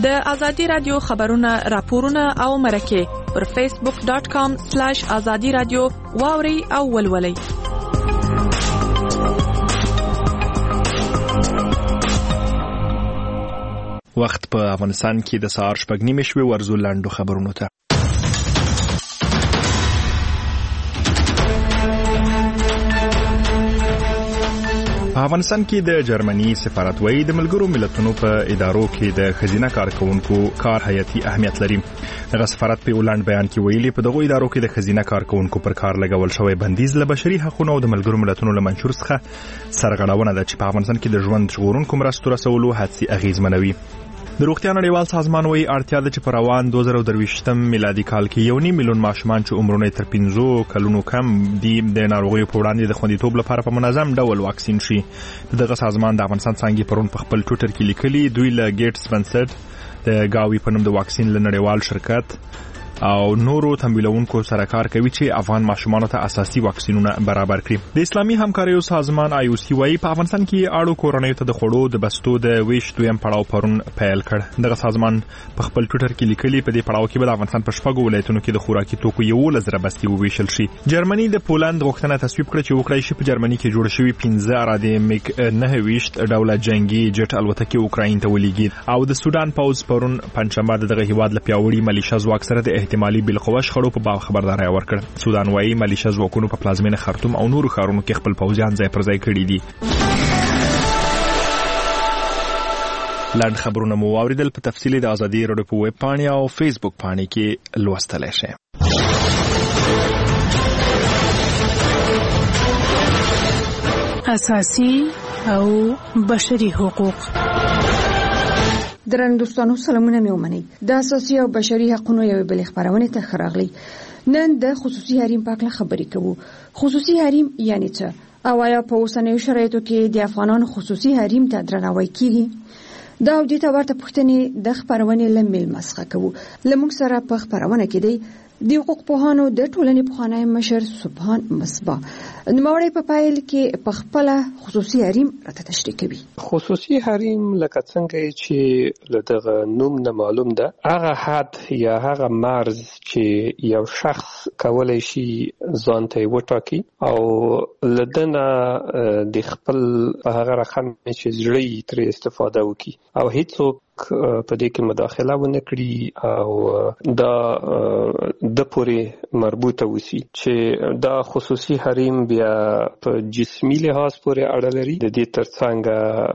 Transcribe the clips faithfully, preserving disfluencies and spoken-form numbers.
د ازادي رادیو خبرونه راپورونه او مرکه پر فیسبوک ډاټ کام سلیش ازادي رادیو واوري او ولولئ. وخت په افغانستان کې د سهار شپږ نیمې شوې. ورزو لاندو خبرونو ته. په افغانستان کې د جرمني سفارت وایي د ملګرو ملتونو په ادارو کې د ښځینه کارکونکو کار حیاتي اهمیت لري. دغه سفارت په ولاند بیان کې ویلي په دغه ادارو کې د ښځینه کارکونکو پر کار لګول شوی بندیز له بشري حقوقو او د ملګرو ملتونو له منشور څخه سرغړونه ده چې په افغانستان کې د ژوند ژغورونکو مرستو رسولو هڅې اغیزمنوي. د روغتیا نړیوال سازمان وایي اړتیا ده چې په روان دوه زره درویشتم میلادي کال کې یو نیم میلیون ماشومان چې عمرونه تر پنځو کلونو کم دي د ناروغیو په وړاندې د خوندیتوب لپاره په منظم ډول واکسین شي. دغه سازمان د افغانستان څنګه پرون په خپل ټویټر کې لیکلي دوی له ګیټس بنسټ د گاوی په نوم د واکسین له نړیوال شرکت او نورو تمویلونکو سره کار کوي چې افغان ماشومانو ته اساسي واکسینونه برابر کړي. د اسلامي همکاریو سازمان آی او سی وايي په افغانستان کې اړو کورنۍ ته د خوړو د بستو د ویش دویم پړاو پرون پیل کړ. دغه سازمان په خپل ټویټر کې لیکلي په دې پړاو کې به د افغانستان په شپږو ولایتونو کې د خوراکي توکو یولس زره بستې وویشل شي. جرمني د پولند غوښتنه تصویب کړه چې وکړای شي په جرمني کې جوړ شوی پنځه اراده میک نه ویشت ډوله جنگي جټ الوتکې اوکراین ته ولېږي. او د سودان پوز پرون پنځشنبه دغه هیواد له پیاوړي ملیشه ځواک سره د احتمالي بالقوه خړو په باب خبرداري ورکړ. سودان وايي ملیشه ځواکونو په پلازمینه خرطوم او نورو ښارونو کې خپل پوځیان ځای پر ځای کړي دي. لاند خبرونه مو واوریدل. په تفصیل د ازادي رادیو په ویب پاڼې او فیسبوک پاڼې کې لوستلی شئ. اساسي او بشري حقوق. درنو دوستانو سلامونه مې ومنئ. د اساسي او بشري حقوقو یو بل خبرونه ته خراغلی. نن د خصوصي حریم په اړه خبرې کوو. خصوصي حریم یعنی څه؟ او آیا په اوسنیو شرایطو کې د افغانانو خصوصي حریم ته درناوی کیږي؟ دا د دې ورته پوښتنې د خبرونه لمل مسخه کوو. لمونږ سره په خبرونه کې دی د حقوق پوهانو د ټولنې پوهانای مشر سبحان مصباح. نوموړی په پایل کې په خپل خصوصي حریم راته تشریح کوي. خصوصي حریم لکه څنګه چې لدغه نوم نه معلوم ده هغه حد یا هغه مرز چې یو شخص کولای شي ځان ته وټاکي او لدنه د خپل هغه رقم چې زړی تر استفاده وکړي او هیڅوک په دې کې مداخله ونه کړي او دا د پورې مربوطه وسی چې دا خصوصي حریم بیا په جسمي لحاظ پورې اړه لري، د دې ترڅنګ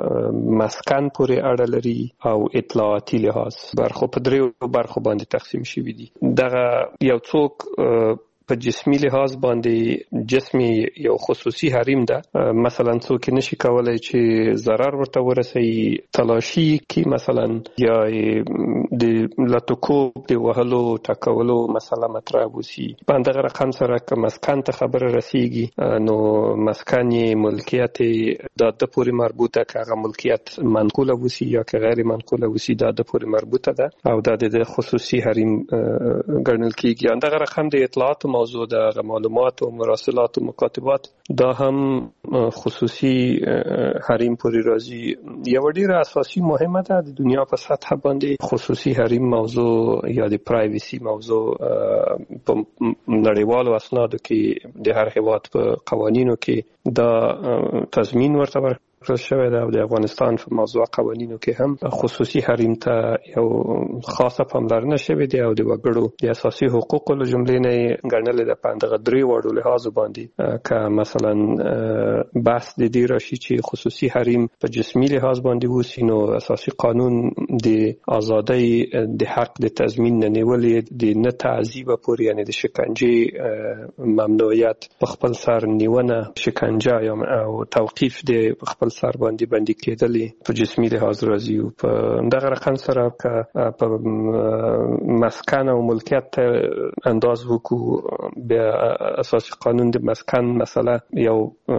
مسکن پورې اړه لري او اطلاعاتي لحاظ برخو په دریو برخو باندې تقسیم شوی دي. دغه یو څوک په جسمي لحاظ باندې جسمي یو خصوصي حریم ده، مثلا څوک نشي کولای چې ضرر ورته ورسي، تلاشي کی مثلا یا د لټکوب د وهلو ټکولو مسله مطرح وسی. باندې رقم سره که مسکن ته خبره رسیږي نو مسکن ملکیت د د پوری مربوطه که هغه ملکیت منقوله وسی یا که غیر منقوله وسی د د پوری مربوطه ده او د د خصوصي حریم ګڼل کیږي. اندغه رقم د اطلاعات موضوع د معلومات او مراسلات او مکاتبات دا هم خصوصي حریم پوری راځي. یو ډیره اساسي مهمه ده د دنیا په سطح باندې خصوصي حریم موضوع یا د پرایویسی موضوع په نړیوالو اسنادو کې د هر هیواد په قوانینو کې دا تضمین ورته ورکړل شوی ده او د افغانستان په موضوع قوانینو کې هم خصوصي حریم ته یو خاصه پاملرنه شوې ده او د وګړو د اساسي حقوقو له جملې نه ګڼل ده په اندغه درې وړو لحاظ باندې که مثلا بحث د دې راشي چې خصوصي حریم په جسمي لحاظ باندې وسی نو اساسي قانون د ازادۍ د حق د تضمین نه نیولې د نه تعذیب پورې یعنی د شکنجه ممنوعیت په خپل سر نیونه شکنجه او توقیف د خپل سر باندې باندې کېدلې په جسمي لحاظ راځي. په دغه رقم سره که په مسکن او ملکیت انداز وکړو بیا اساسي قانون د مسکن مسله یو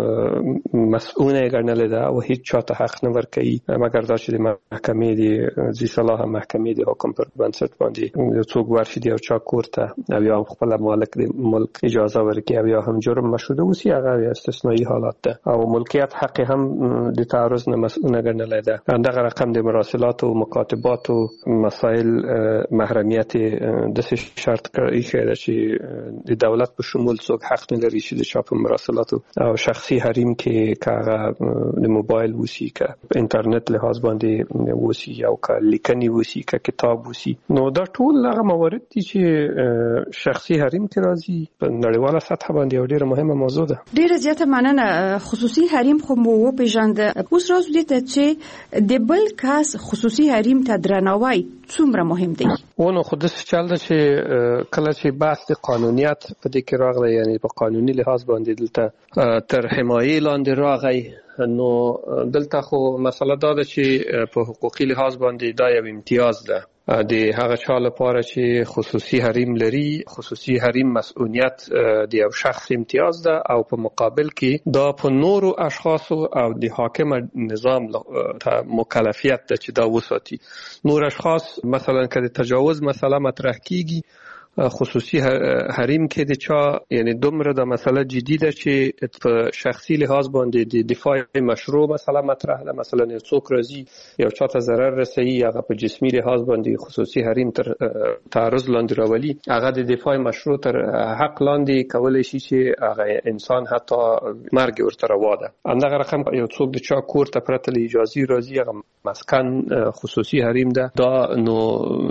مسؤونه ګڼل ده او هیڅ چاته حق نه ورکوي مګر دا چې د محکمې د ذی صلاح محکمې د حکم پر بنسټ باندې څوک ورشي دی او چا کوړه او یا خپل مالک د ملک اجازه ورکړي او یا هم جرم مشهوده وسی هغه استثنایی حالات ده او ملکیت حق هم د تعرض نه مسؤونه ګڼلای ده. دغه رقم د مراسلاتو مکاتباتو مسایل محرمیت د شرط کوي چې د دولت په شمول څوک حق نه لري چې د چا په مراسلاتو او شخصي حریم کې کاغه د موبایل وسی کا انټرنیټ لحاظ باندې وسی او کا لیکنی وسی کا کتاب وسی. نو دا ټول هغه موارد دي چې شخصي حریم کې راځي په نړیواله سطح باندې یو ډیره مهمه موضوع ده. ډیره زیاته مننه. خصوصي حریم خو مو وپېژاند. اوس راځو دې ته چې د بل کس خصوصي حریم ته درناوی څومره مهم دی؟ ونه خو د څه چل ده چې کله چې بحث د قانونیت په دې کې راغلی، یعنی په قانوني لحاظ باندې دلته تر حمایې لاندې راغی، نو دلته خو مسله دا ده چې په حقوقي لحاظ باندې دا یو امتیاز ده د هغه چا لپاره چې خصوصي حریم لري. خصوصي حریم مسؤلیت د یو شخص امتیاز ده او په مقابل کې دا په نورو اشخاصو او د حاکم نظام مکلفیت ده چې دا وساتي. نور اشخاص مثلا که د تجاوز مسله مطرح کیږي، خصوصي حریم کې د چا یعنی دومره د مسله جدي ده چې په شخصي لحاظ باندې د دفاع مشروع مسله مطرح ده. مثلا یو څوک راځي یو چاته ضرر رسوي، هغه په جسمي لحاظ باندې خصوصي حریم تر تعرض لاندې راولي، هغه د دفاع مشروع تر حق لاندې کولای شي چې هغه انسان حتی مرګ ورته روا ده. همدغه رقم یو څوک د چا کور ته پرته له اجازه راځي، هغه مسکن خصوصي حریم ده. دا نو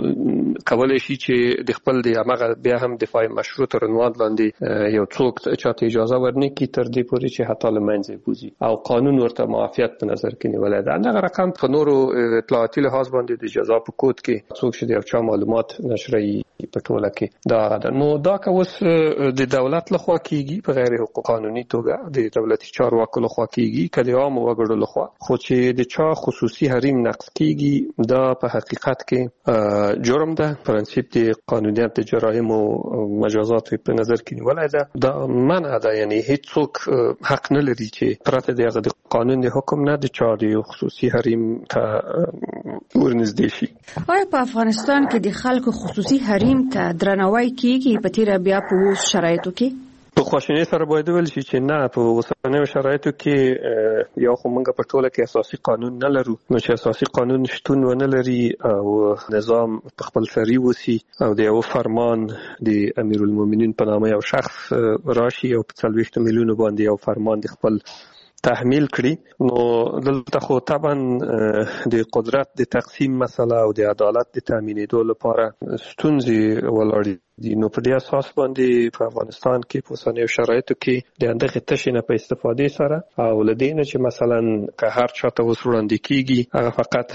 کولای شي چې د خپل د بیا هم دفاع مشروع تر عنوان لاندې یو څوک چاته اجازه ورنکړي تر دې پورې چې حتی له منځه بوځي او قانون ورته معافیت په نظر کې نیولی ده. دغه رقم په نورو اطلاعاتي لحاظ باندې د جزا په کود کې څوک چې د یو چا معلومات نشروي په ټوله کې دا هغه ده. نو دا که اوس د دولت لخوا کیږي په غیر حقوق قانوني توګه، د دولتي چارواکو لخوا کیږي، که د عامو وګړو لخوا، خو چې د چا خصوصي حریم نقض کیږي دا په حقیقت کې جرم ده. پرنسیپ د قانونیت د جرایم او مجازات په نظر کې نیولای ده. دا منع ده، یعنی هیڅ څوک حق نه لري چې پرته د هغه د قانون د حکم نه د چا د خصوصي حریم ته ورنږدې شي. آیا په افغانستان کې د خلکو خصوصي حریم ته درناوی کیږي په تیره بیا په اوس شرایطو کې؟ په خواشینۍ سره باید وویل شي چې نه، په اوسنیو شرایطو کې یا خو موږ په ټوله کې اساسي قانون نه لرو، نو چې اساسي قانون شتون ونه لري او نظام په خپل سري وسی او د یو فرمان د امیرالمؤمنین په نامه یو شخص راشي او په څلوېښتو میلیونو باندې یو فرمان د خپل تحمیل کړي، نو دلته خو طبعا د قدرت د تقسیم مسله او د عدالت د تامینېدو لپاره ستونزې ولاړې دي. نو په دې اساس باندې په افغانستان کې په اوسنیو شرایطو کې د همدغې تشې نه په استفادې سره او له دې نه چې مثلا که هر چاته اوس وړاندې کېږي هغه فقط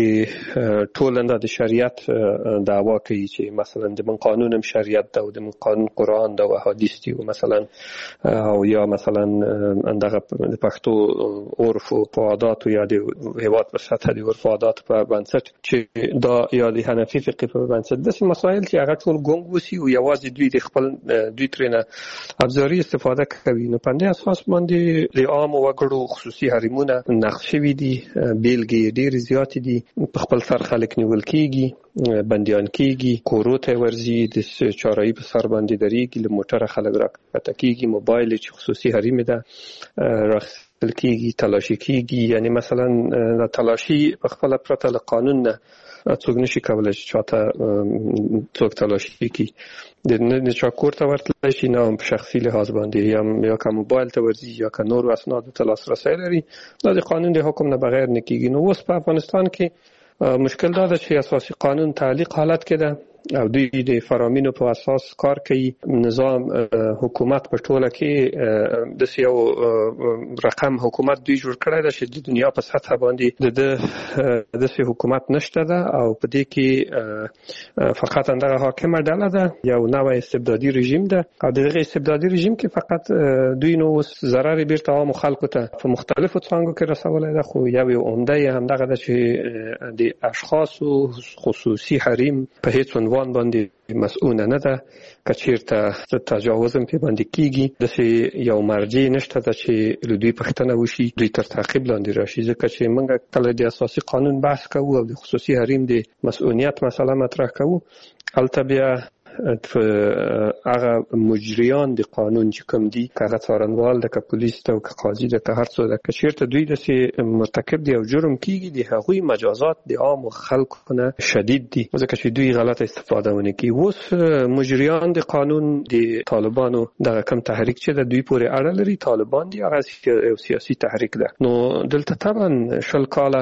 د ټولنه د شریعت دعوا کوي چې مثلا د من قانون هم شریعت ده او د من قانون قرآن ده او احادیث دي او مثلا او یا مثلا اندغه د پښتو عرف او عادات یا د هیواد په سطح د عرف او عادات په بنسټ چې دا یا د حنفي فقه په بنسټ داسې مسایل چې هغه ټول ګونګ وسی او یوازې دوی د خپل دوی ترنه ابزاري استفاده کوي. نو په دې اساس باندې د عام وګړو خصوصي حریمونه نقض شوي دي، بیلګې ډېرې زیاتې دي. په خپل سر خلک نیول کېږي، بندیان کېږي، کورو ته ورځي، د چارایي په سر باندې درېږي، له موټره خلک راکښته کېږي، موبایل چې خصوصي حریم ده راخیستل کېږي، تلاشي کېږي. یعنی مثلا د تلاشي په خپله پرته له قانون نه څوک نشي کولای چې چاته څوک تلاشي کړي، د نه چا کور ته ورتلی شي، نه هم په شخصي لحاظ باندې یا که موبایل ته ورځي یا که نورو اسنادو ته لاسرسی لري، دا د قانون د حکم نه بغیر نه کېږي. نو اوس په افغانستان کې مشکل دا ده چې اساسي قانون تعلیق حالت کې ده او دوی د فرامینو په اساس کار کوي. نظام حکومت په ټوله کې د یو رقم حکومت دوی جوړ کړی ده چې د دنیا په سطح باندې د داسې حکومت نشته ده او په دې کې فقط اندغه حاکمه ډله ده، یو نوی استبدادي رژیم ده او دغه استبدادي رژیم کې فقط دوی نو ضرر بیرته عامو خلکو ته په مختلفو څانګو کې رسولی ده. خو یو یو عمده یې همدغه ده چې د اشخاصو خصوصي حریم په هیڅ عنوان باندې مسؤونه نه ده. که چیرته تجاوز هم پې باندې کېږي داسې یو مرجع نشته ده چې له دوی پوښتنه وشي، دوی تر تعقیب لاندې راشي. ځکه چې موږ کله د اساسي قانون بحث کوو او د خصوصي حریم د مسؤلیت مسله مطرح کوو، هلته بیا هغه مجریان د قانون چې کوم دي هغه څارنوال د پولیس ته او قاضي د هر څو د کشیرته دوی د مرتکب دی او جرم کیږي د هغوی مجازات د عام خلکو نه شدید دي ځکه چې دوی غلط استفاده ونه کوي. اوس مجریان د قانون د طالبانو د کم تحریک چې د دوی پورې اړه لري طالبان دي هغه سیاسي تحریک ده. نو دلته طبعا شل کاله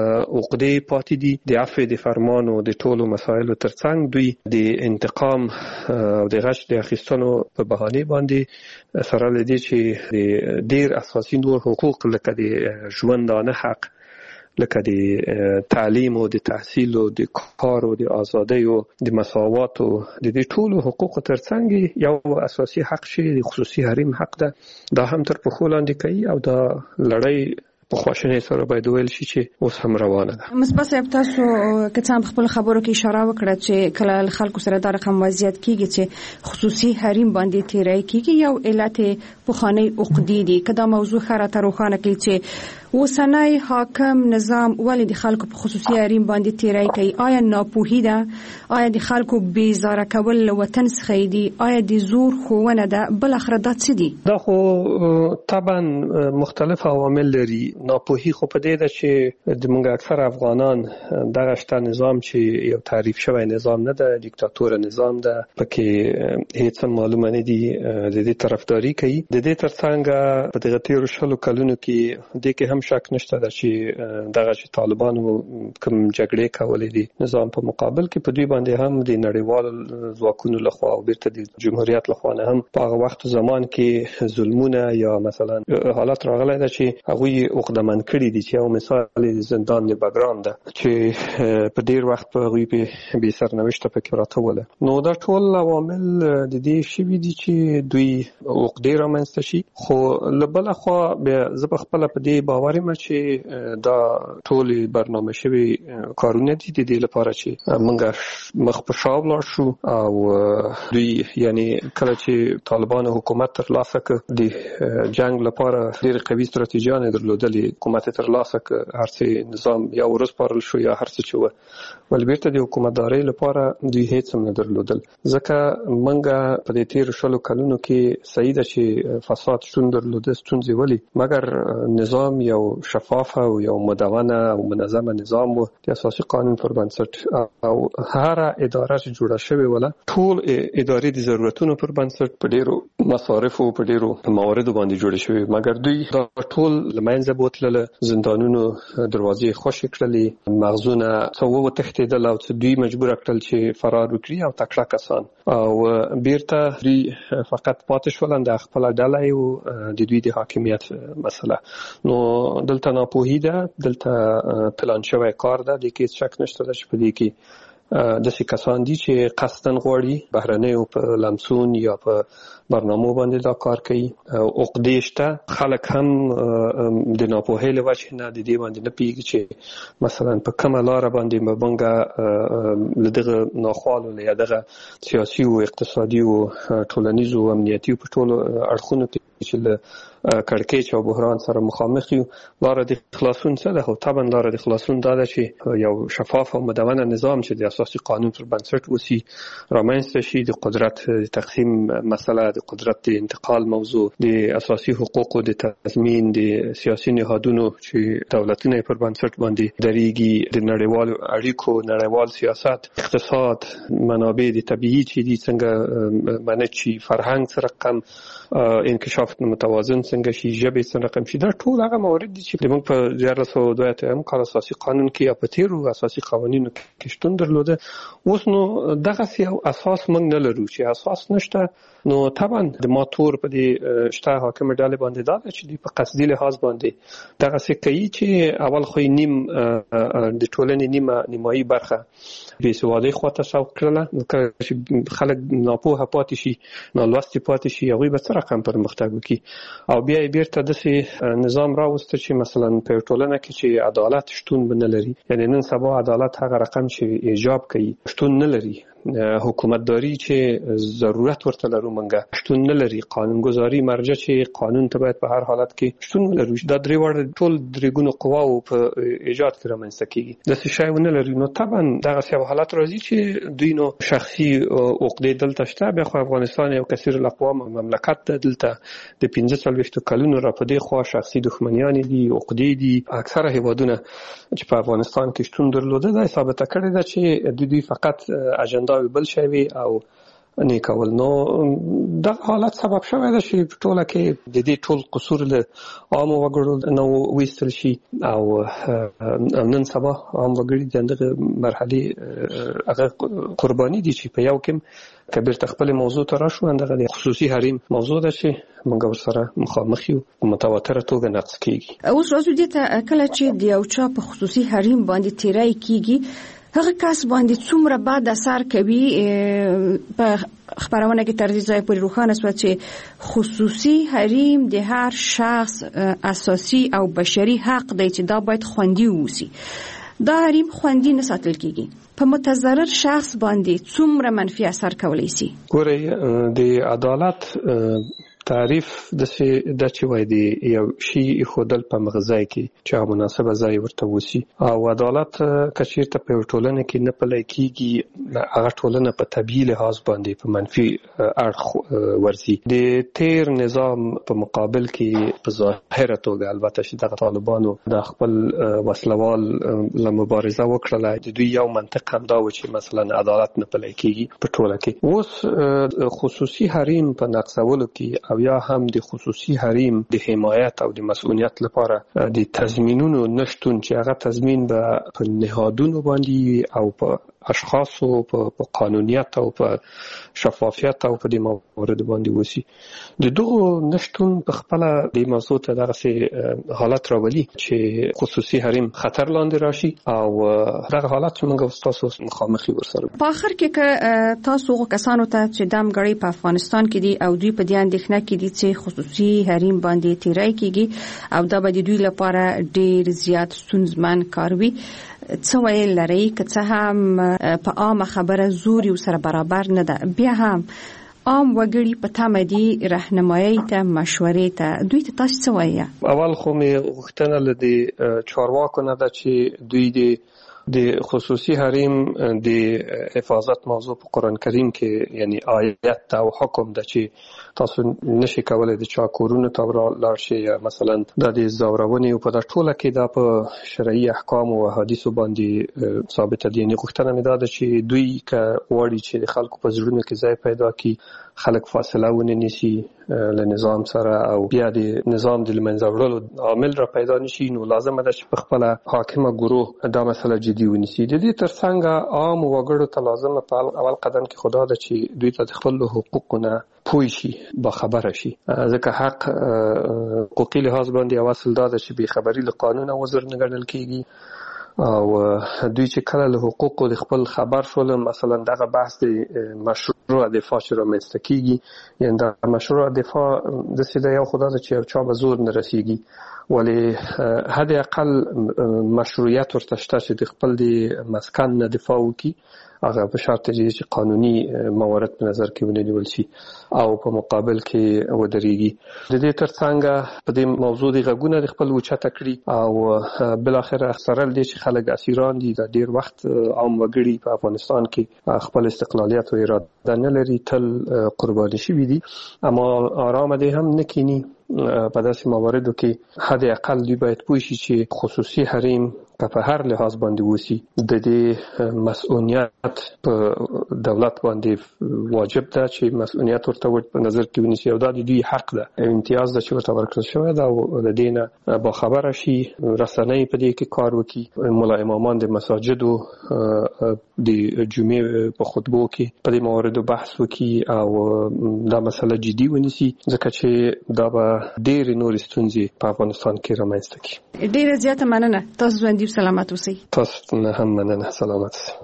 عقدې پاتې دي د عفو د فرمان او د ټولو مسایلو ترڅنګ دوی د انتقام او د غش د اخیستنو په بهانه باندې سره لدی چې د ډیر اساسي نور حقوق لکه د ژوندانه حق لکه د تعلیم او د تحصیل او د کار او د ازادۍ او د مساوات او د دې ټولو حقوق ترڅنګ یو اساسي حق شي د خصوصي حریم حق ده دا هم تر پخو لاندې کوي او دا لړۍ په خواشنۍ سره باید ویل شي چې اوس هم روانه ده. مصباح صاحب تاسو که څه خپل خبرو کې اشاره وکړه چې کله خلکو سره دا رقم وضعیت کیږي چې خصوصي حریم باندې تیرای کیږي یو علت پخوانی عقدې دي کدا موضوع خره تر روښانه کړي چې اوسنۍ حاکم نظام ولې د خلکو په خصوصي حریم باندې تیرای کوي؟ آیا ناپوهي ده؟ آیا د خلکو بیزاره کول له وطن څخه دي؟ آیا د زور ښوونه ده؟ بل اخر دا څه دي؟ دا خو طبعا مختلف عوامل لري. ناپوهي خو په دې ده چې د موږ اکثر افغانان دغه شته نظام چې یو تعریف شوی نظام نه ده دیکتاتور نظام ده پکې هیڅ معلومه نه دي د دې طرفداري کوي. د دې ترڅنګ په دغه تیرو شلو کلونو کې د کې هم شک نشته ده چې دغه چې طالبانو کوم جګړې کولې دي نظام په مقابل کې په دوی باندې هم د نړیوالو ځواکونو لخوا او بیرته د جمهوریت لخوا نه هم په هغه وخت زمان کې ظلمونه یا مثلا حالت راغلی ده چې هغوی عقدمن کړي دي چې یو مثال زندان د بګرام ده چې په ډیر وخت په هغوی په بې سرنوشته پکې راټوله. نو دا ټول عوامل د دې شوي دي چې دوی عقدې رامنځته شي. خو له بله خوا بیا زه په خپله په دې باور یم چې دا ټولې برنامه شوي کارونه دي د دې لپاره چې موږ مخ په شا ولاړ شو او دوی یعنی کله چې طالبانو حکومت ترلاسه کړ د جنگ لپاره ډېرې قوي ستراتیژیانې درلودلې حکومت ترلاسه کړ هر څه نظام یا ورسپارل شو یا هر څه چې وه ول بیرته د حکومتدارۍ لپاره دوی هیڅ هم نه درلودل ځکه موږ په دې تېرو شلو کلونو کې صحیح ده چې فساد شتون درلوده ستونزې ولې مګر نظام یو شفاف او یو مدونه او منظمه نظام و د اساسي قانون پر بنسټ او هر اداره چې جوړه شوې وله ټول ادارې د ضرورتونو پر بنسټ په ډیرو مصارف او په ډیرو مواردو باندې جوړې شوې مګر دوی دا ټول لمنځه بوتلل زندانونو دروازې خوشې کړلې مغزونه څو وتښتېدل او دوی مجبور کړل چې فرار وکړي او تکړه کسان او بیرته دوی فقط پاتې شول د خپل ډله او د دوی د حاکمیت مسله. نو دلته ناپوهي ده دلته پلان شوی کار ده د کې شک نشته چې په دې کې د څه کسان دي چې قصدن غواړي بهرنیو په لمسون یا په برنامو باندې دا کار کوي. عقدې شته خلک هم د ناپوهۍ له وجې نه د دې باندې نه پوهېږي چې مثلا په کومه لاره باندې به موږ له دغه ناخوالو یا دغه سیاسي او اقتصادي او ټولنیزو او امنیتي په ټولو اړخونو کې چې له کړکېچ او بحران سره مخامخ یو لاره د خلاصون څه ده؟ خو طبعا لاره د خلاصون دا ده چې یو شفاف او مدونه نظام چې د اساسي قانون پر بنسټ اوسي رامنځته شي. د قدرت تقسیم مسله د قدرت د انتقال موضوع د اساسي حقوقو د تضمین د سیاسي نهادونو چې دولتونه پر بنسټ باندې درېږي د نړیوالو اړیکو نړیوال سیاست اقتصاد منابع د طبيعي چې دي څنګه باندې چې فرهنګ سره کم انکشاف متوازن څنګه شي ژبه څنګه کم شي دا ټول هغه موارد دي چې موږ په دیارلس سوه دوه اتیا کال اساسي قانون کې یا په تیرو اساسي قوانینو کې شتون درلوده. اوس نو دغه یو اساس موږ نه لرو چې اساس نشته نو طبعا د ماتور په دې شته حاکم ډلې باندې دا چې دوی په قصدي لحاظ باندې دغه څه کوي چې اول خو نیم د ټولنې نیمه نیمایي برخه بې سوادۍ خواته سوق کړله چې خلک ناپوهه پاتې شي نالوستي پاتې شي هغوی به څه رقم پرمختګ وکړي او بیا یې بیرته داسې نظام راوسته چې مثلا په ټولنه کې چې عدالت شتون به نه لري یعنی نن سبا عدالت هغه رقم چې ایجاب کوي شتون نه لري حکومتداري چې ضرورت ورته لرو منګه شتون نه لري. قانونګذاري مرجع چې قانون ته باید په هر حالت کې شتون ولري. دا درې وړ ټول درې ګونو قواو په ایجاد کې رامنځته کیږي. د څه شی ونه لري نو طبعا دغه څه حالت راځي چې دوی نو شخصي عقدې دلته شته. بیا خو افغانستان یو کثیر الاقوام مملکت ده، دلته د پنځه څلوېښت کلونو را په دې خوا شخصي دښمنیان دي، عقدې دي. اکثره هیوادونه چې په افغانستان کې شتون درلوده دا ثابته کړې ده چې د دوی فقط اجنډا بل شی وي او نه کول. نو دا حالت سبب شوی ده چې په ټوله کې د دې ټول قصور له عام وګړو نو وېستل شي او نن سبا عام وګړي دغه مرحله هغه قرباني دي چې په یو کې کبیر تخپل موضوع ته راشو. دغه د خصوصي حریم موضوع ده چې موږ ورسره مخامخ یو متواتره توګه نقص کیږي. اوس راځو دې ته کله چې د یو چا په خصوصي حریم باندې تیرای کیږي هغه کس باندې څومره بد اثر کوي. په خبرونه کې تر دې ځای پورې روښانه شو چې خصوصي حریم د هر شخص اساسي او بشري حق دی چې دا باید خوندي ووسی. دا حریم خوندي نه ساتل کیږي. په متضرر شخص باندې څومره منفي اثر کولی شي. ګورئ د عدالت تعریف د څه د چې وای دی یو شی خودل په مغزای کې چې مناسبه ځای ورته وسی او عدالت کچیرته په ټولنه کې نه پلي کیږي هغه ټولنه په طبيعي لحاظ باندې په منفي اړخ ورزي. د تیر نظام په مقابل کې په ظاهره توګه البته چې د طالبانو د خپل وسلوال له مبارزه وکړه د دوی یو منطق هم دا و چې مثلا عدالت نه پلي کیږي په ټوله کې. اوس خصوصي حریم په نقصولو کې یا هم د خصوصي حریم د حمایت او د مسؤلیت لپاره د تضمینونو نشټون چې هغه تضمین به په نهادونو باندې او په اشخاصو په قانونیت او په شفافیت او په د موارد باندې وسی. د دغه نشټون په خپل د موضوع ته دغه حالت راولي چې خصوصي حریم خطر لاندې راشي او دغه حالت موږ تاسو مخامخ ورسره. په اخر کې تاسو کسانو ته چې دام غړي په افغانستان کې دي او دوی په دې اندېښنه کې دي چې خصوصي حریم باندې تیرای کیږي او دا به د دوی لپاره ډیر زیات ستونزمن کار وي. څه ویل لري که څه هم په عامه خبره زوري سره برابر نه ده بیا هم عام وګړي په تمه دي راهنمایي ته مشورې ته دوی ته تاسو څه وایي؟ اول خو مې غوښتنه لدی چارواکو نه ده چې دوی د د خصوصي حریم د حفاظت موضوع په قرآن کریم کې یعنی آیت او حکم ده چې تاسو نشي کولای د چا کورونو ته لاړ شئ یا مثلا د زورونې په د ټوله کې د په شرعي احکام او حدیثو باندې ثابت دي. نه غوښتنه مې ده چې دوی ک وړي چې د خلکو په زړونو کې ځای پیدا کړي، خلک فاصله ونه نیسي له نظام سره او بیا د نظام د لمنځه وړلو عامل را پیدا نشي. نو لازم ده چې په خپل حاکمه ګروه دا مسله جدي ونیسي. د دې ترڅنګ عام وګړو ته لازم په اول قدم کې خدا ده چې دوی ته خپل حقوقونه پوه شي، با خبره شي. ځکه حق حقوقي لحاظ باندې اصل دا ده چې بې خبري له قانون او وزر نه ګڼل کیږي او دوی چې کله له حقوقو د خپل خبر شول مثلا دغه بحث د مشروع دفاع چې رامنځته کیږي یعنی د مشروع دفاع د سیده یو خدا چې یو چا به زور نه رسیږي ولی حد اقل مشروعیت ورته شته چې د خپل د مسکن نه دفاع وکړي هغه په شرط چې قانوني موارد په نظر کې ونیول شي او په مقابل کې ودرېږي. د دې ترڅنګ په دې موضوع د غږونه د خپل وچته کړی او بل اخر اخسرل دي چې خلک اسیران دي د ډیر وخت عام وګړي په افغانستان کې خپل استقلالیت او اراده نه لري، تل قرباني شوي دي اما آرام دي هم نکینی. په داسې مواردو کې حد اقل دوی باید پوه شي چې خصوصي حریم که په هر لحاظ باندې وسی د دې مسؤلیت په دولت باندې واجب ده چې مسؤلیت ورته په نظر کې ونیسي او دا د دوی حق ده، امتیاز ده چې ورته ورکړل شوی ده او د دې نه با خبره شي، رسنۍ په دې کې کار وکړي، ملا امامان د مساجدو د جمعې په خطبو کې په دې مواردو بحث وکړي او دا مسله جدي ونیسي ځکه چې دا به ډېر نور ستونزې په افغانستان کې رامنځته کړي. ډېره زیاته مننه. تاسو ژوندي او سلامت اوسئ. تاسو نه هم مننه. سلامت اوسئ.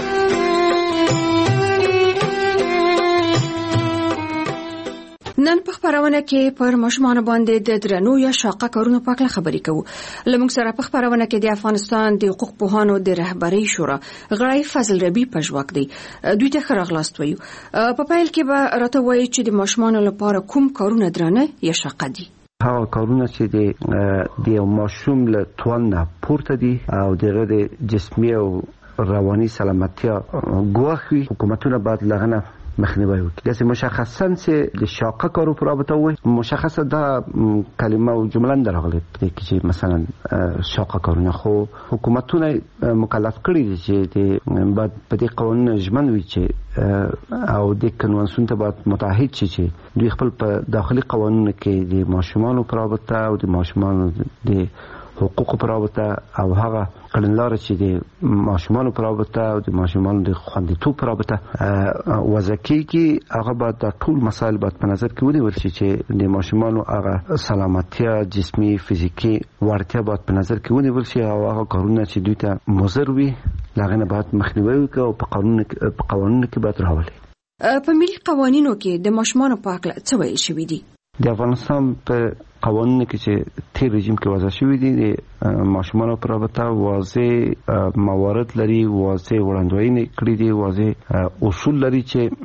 نن په په خبرونه کې پر ماشومان باندې د درنو یا شاقه کارونو په اړه خبرې کوو. لمونږ سره په خبرونه کې د افغانستان د حقوق پوهانو د رهبرۍ شورا غړی فضل ربی پژواک دی. دوی ته خراغلاست وایو. په پیل کې به راته وایي چې د ماشومان لپاره کوم کارونه درنه یا شاقه دي. هغه کارونه چې د یو ماشوم له توان نه پورته دي او د جسمي او رواني سلامتیا ګواښي، حکومتونه باید لغنه مخنیوي وکړي. داسې مشخصا چې د شاقه کارو پر رابطه وي، مشخصه دا کلمه او جمله نه راغلي چې مثلا شاقه کارونه، خو حکومتونه مکلف کړي دي چې د بعد په دې قوانینو ژمن وي چې او د کنوانسیون ته باید متحد شي چې دوی خپل په داخلي قوانینو کې د ماشومانو پر رابطه او د ماشومانو د حقوق پر رابطه او هغه کړنلاره چې د ماشومانو پر رابطه او د ماشومانو د خوندیتوب پر رابطه وضع کیږي، هغه باید د ټول مسایل باید په نظر کې ونیول شي چې د ماشومانو هغه سلامتیا، جسمي، فزیکی وړتیا باید په نظر کې ونیول شي او هغه کارونه چې دوی ته مضر وي هغه نه باید مخنیوي وکړي او په قانون په قوانینو کې باید راولي. په ملي قوانینو کې د ماشومانو په اړه څه ویل شوی دي؟ د افغانستان په قوانینو کې چې تیر رژیم کې وضع شوی دي د ماشومانو پر رابطه واضح موارد لري، واضح وړاندوینې کړې دي، واضح اصول لري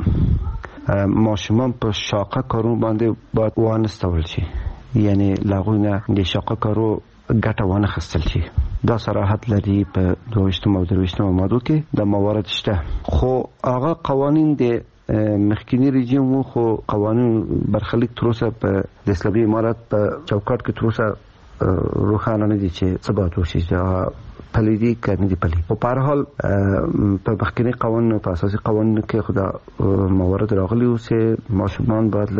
چې ماشومان په شاقه کارونو باندې باید وانستول شي، یعنی لاغوینه د شاقه کارو ګټه وانه خستل شي. دا صراحت لري په دویشتم او درویشتم ماده کې د موارد شته، خو هغه قوانین د مخکینی رژیم وو، خو قوانین برخلیک تر اوسه په د اسلامي امارت په چوکاټ کې تر اوسه روښانه نه دي چې څه باید وشي، پلي دي که نه دي پلي. خو په هر حال په مخکینی قوانینو په اساسي قوانینو کې خو دا موارد راغلي وو چې ماشومان باید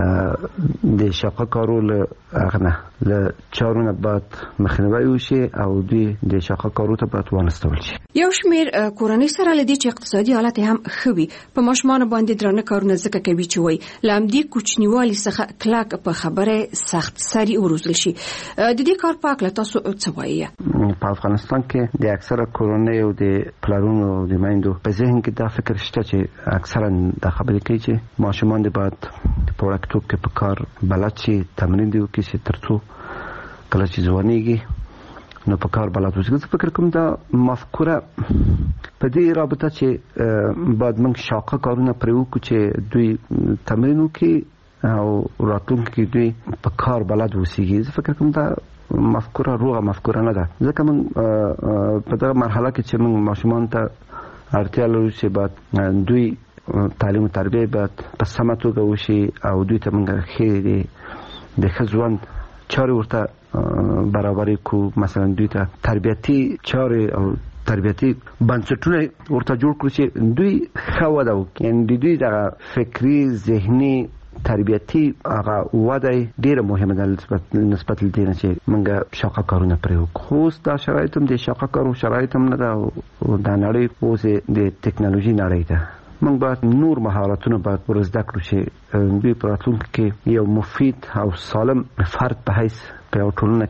له د شاقه کارو له هغه نه له چارو نه باید مخنیوي وشي او دوی د شاقه کارو ته باید وانستول شي. یو شمېر کورنۍ سره لدی چې اقتصادي حالت هم ښه وي په ماشومان باندې درنه کارونه ځکه کوي چې وایي له همدې کوچنیوالي څخه کلک په خبره سخت سری وروزل شي. د دې کار په اړه تاسو څه وایي؟ په افغانستان کې د اکثره کورنۍ او د پلارونو او د میندو په ذهن کې دا فکر شته چې اکثرا دا خبرې کوي چې ماشومان د باید په وړکتوب کې په کار بلد شي، تمرین دی وکړي چې ترڅو کله چې ځوانېږي نو په کار بلد وشي. زه فکر کوم دا مفکوره په دې رابطه چې باید موږ شاقه کارونه پرې وکړو چې دوی تمرین وکړي او راتلونکي کې دوی په کار بلد وسیږي. زه فکر کوم دا مفکوره روغه مفکوره نه ده، ځکه موږ په دغه مرحله کې چې موږ ماشومان ته اړتیا لرو چې باید دوی تعلیم او تربیه باید په سمه توګه وشي او دوی ته موږ ښې د ښه ژوند چارې ورته برابرې کړو، مثلا دوی ته تربیتي چارې او تربیتي بنسټونه ورته جوړ کړو چې دوی ښه وده وکړي، یعنې د دوی دغه فکري، ذهني، تربیتي هغه وده ډیره مهمه ده نسبت لدې نه چې موږ شاقه کارونه پرې وکړو. خو اوس دا شرایط هم د شاقه کارو شرایط هم نه ده او دا نړۍ اوس د ټکنالوژي نړۍ ده. موږ باید نور مهارتونه باید ور زده کړو چې دوی په راتلونکي کې یو مفید او سالم فرد په حیث په یو ټولنه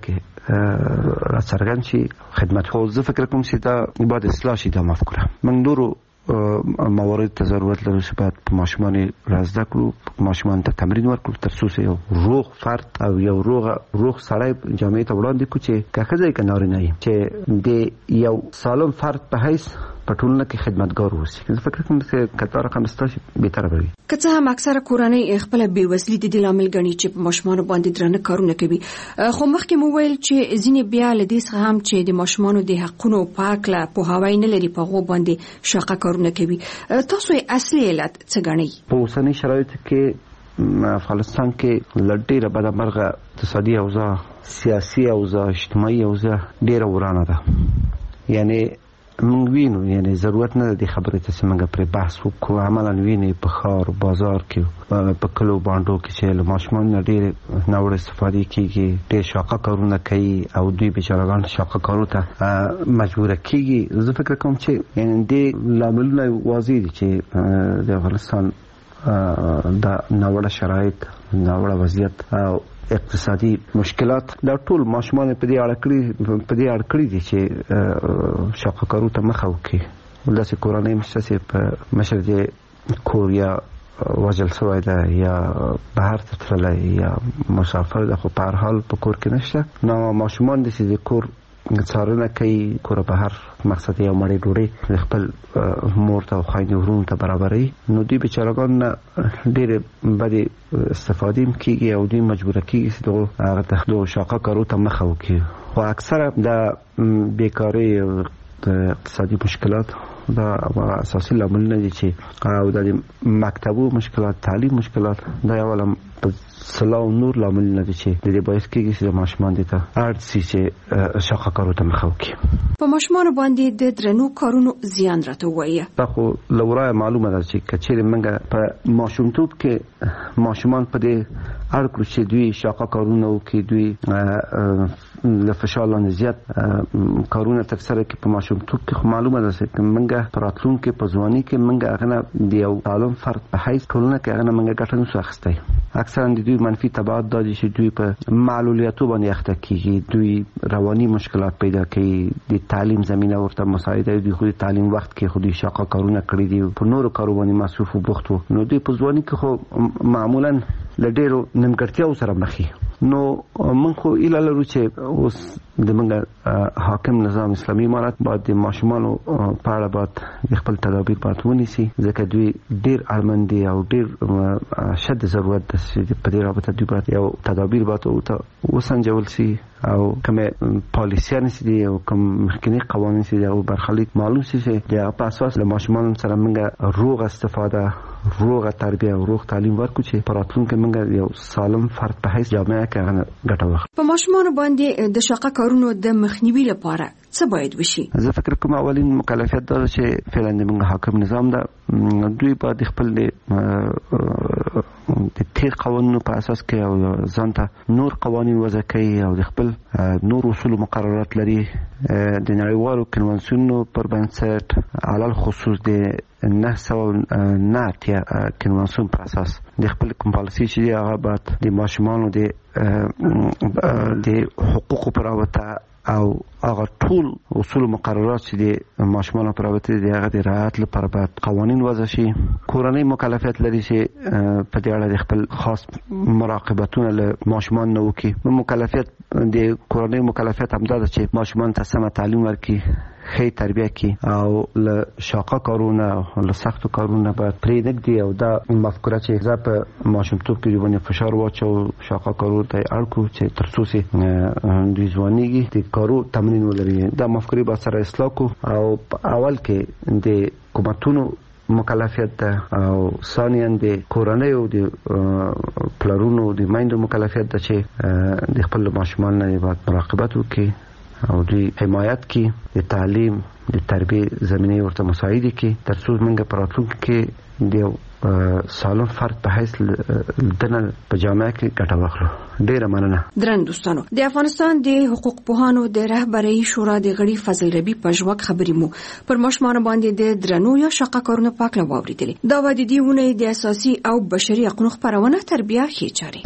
کې راڅرګند شي خدمت. خو زه فکر کوم چې دا باید اصلاح شي دا مفکوره. موږ نورو موارد ته ضرورت لرو چې باید په ماشومان را زده کړو، ماشومان ته تمرین ورکړو ترڅو یو روغ فرد او یو روغ روغ سړی جامعې ته وړاندې کړو چې که ښځه یې که نارینه یې چې د یو سالم فرد په حیث په ټولنه کې خدمتګار اوسي. زه فکر کوم چې که دا رقم ستاسو بهتره به وي. که څه هم اکثره کورنۍ خپله بېوزلي د دې لامل ګڼي چې په ماشومانو باندې درانه کارونه کوي، خو مخکې مو ویل چې ځینې بیا له دې څخه هم چې د ماشومانو د حقونو په هکله پوهاوی نه لري، په هغو باندې شاقه کارونه کوي. تاسو یې اصلي علت څه ګڼئ؟ په اوسني شرایطو کې افغانستان کې له ډېره بدمرغه اقتصادي اوضاع، سیاسي اوضاع، اجتماعي اوضاع ډېره ورانه ده. یعنې موږ وینو، یعنی ضرورت نه دی خبرې ته چې موږ پرې بحث وکړو، عملاً ویني په ښار بازار کې په کلو بانډو کې چې له ماشومانو نه ډېرې ناوړه استفادې کېږي، ډېر شاقه کارونه کوي او دوی بیچارهګان شاقه کارو ته مجبوره کېږي. زه فکر کوم چې یعنې دې لاملونه واضح دي چې د افغانستان دا ناوړه شرایط، ناوړه وضعیت او اقتصادي مشکلات دا ټول ماشومان په دې اړه کړی په دې اړه کړی دي چې شاقه کارو ته مخه وکړي. داسې کورنۍ مشته چې په مشر د کوریا وجل سوی ده یا بهر ته تللی یا مسافر ده، خو په هر حال په کور کې نشته. نو ماشومان د چې د کور څارنه کوي، کور بهر مقصد یو مړی ډوډۍ خپل مور ته او خویندې ورونو ته برابروي، نو دوی بیچارهګان نه ډېرې بدې استفادې کېږي او دوی مجبوره کېږي چې دغو هغه ته دغو شاقه کارو ته مخه وکړي. خو اکثره د بیکارۍ او د اقتصادي مشکلات دا اساسي لاملونه دي چې او د مکتبو مشکلات، تعلیم مشکلات، دا یو لم سلاو نور لاملونه دي چې د دې باعث کېږي چې ماشومان دي ته اړ سي چې شاقه کارو ته مخه وکړي. په ماشومان باندې د درنو کارونو زیان راته وایي. دا خو لورای معلومه ده چې کچېرې منګه په ماشومتوب کې ماشومان په دې اړ کړو چې دوی شاقه کارونه وکړي، دوی له فشار لاندې زیات کارونه ترسره کړي په ماشومتوب کې. خو معلومه ده چې منګه په راتلونکي په ځواني کې منګه هغه نه د یو عالم فرد په حیث ټولنه کې هغه نه منګه ګټه نشو اخیستی. اکثرا د دوی منفي تبعات دا دي چې دوی په معلولیتو باندې اخته کېږي، دوی رواني مشکلات پیدا کوي، د تعلیم زمینه ورته مساعده، دوی خو د تعلیم وخت کې خو دوی شاقه کارونه کړي دي، په نورو کارو باندې مصروف او بوخت وو، نو دوی په ځواني کې خو معمولا له ډېرو نیمګړتیاو سره مخ وي. نو من خو ایله لرو چې اوس د منګه حاکم نظام اسلامي امارت باید د ماشومانو په اړه باید خپل تدابیر باید ونیسي، ځکه دوی ډېر اړمن دي او ډېر شد ضرورت ده چې په دې رابطه دوی باید یو تدابیر باید وسنجول سي او کومه پالیسیانې چې دي او کوم مخکني قوانین چې دي او برخلیک معلوم سي چې د هغه په اساس له ماشومانو سره منګه روغ استفاده، روغه تربیه او روغ تعلیم ورکړو چې په راتلونکي منګه یو سالم فرد په حیث جامعه کې هغه ګټه واخلي. په ماشومانو باندې د شاقه کارونو د مخنیوي لپاره څه باید وشي؟ زه فکر کوم اولین مکلفیت دا چې فعلا د منګه حاکم نظام ده، دوی باید خپل د د تیر قوانینو په اساس کې او ځان ته نور قوانین وضع کوي او د خپل نور اصول مقررات لري د نړیوالو کنوانسیونونو پر بنسټ، علل خصوص د نه سوه نه اتیا کنوانسیون پر اساس د خپل کوم پالیسي چې دی هغه باید د ماشومانو د د حقوقو پر رابطه او هغه ټول اصول مقررات چې د ماشومانو پر رابطه دي هغه د رعایت لپاره باید قوانین وضع شي. کورنۍ مکلفیت لري چې په دې اړه د خپل خاص مراقبتونه له ماشومان نه وکړي. مکلفیت د کورنۍ مکلفیت هم دا ده چې ماشومان ته سمه تعلیم ورکړي، ښه تربیه کړي او له شاقه کارونه او له سختو کارونه باید پرې نږدي او دا مفکوره چې زه په ماشومتوب کې باندې فشار واچو شاقه کارو ته اړ کړو چې تر څو چې دوی ځوانېږي د کارو تمرین ولري، دا مفکورې به سره اصلاح کړو. او په اول کې د حکومتونو مکلفیت ده او ثانیاً د کورنیو د پلرونو د میندو مکلفیت ده چې د خپل ماشومان نه باید مراقبت وکړي او دوی حمایت کی، د تعلیم د تربیه زمینه ورته مساعده کی، تر څو موږ په راتلونکي کې د سالم فرد په حیث دنه په جامعه کې ګټه واخلو. ډیره مننه. درن دوستانو، د افغانستان د حقوق پوهانو د رهبرۍ شورا د غړي فضل ربی په ژوند خبرې مو پر ماشومان باندې د درنو یا شاقه کارونو پاکله واوریدلې. دا و د دې ونې د اساسي او بشري حقوقو خبرونه تربیه خې چاري.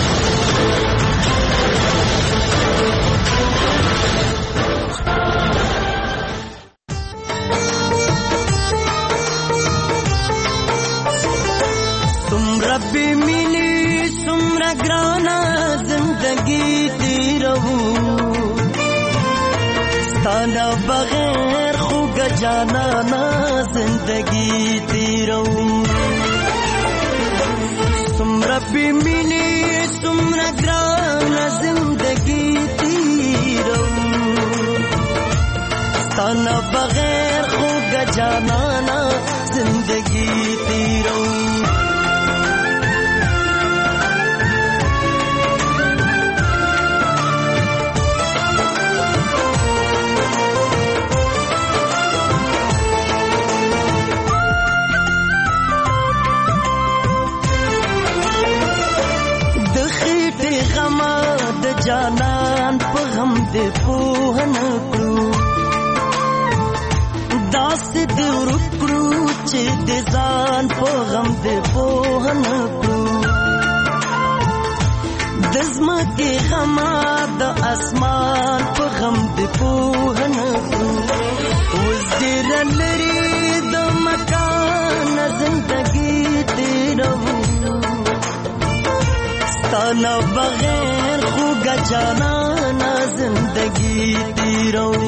ربی ملی سمرا گرانا زندگی تیرہو ستانا بغیر خوگ جانا نا زندگی تیرہو سم ربی ملی سمرا گرانا زندگی تیرہو ستانا بغیر خوگ جانا نا زندگی تیرہو جانان په غم دې پوهن کړو داس دې ورکړو چې دې ځان په غم دې پوهن کړو د زمکه غم د اسمان په غم دې پوهن کړو اوس دې لري د مکان زندګي دې تیرو ستانه بغیر خوگا جانا زندگی تیرو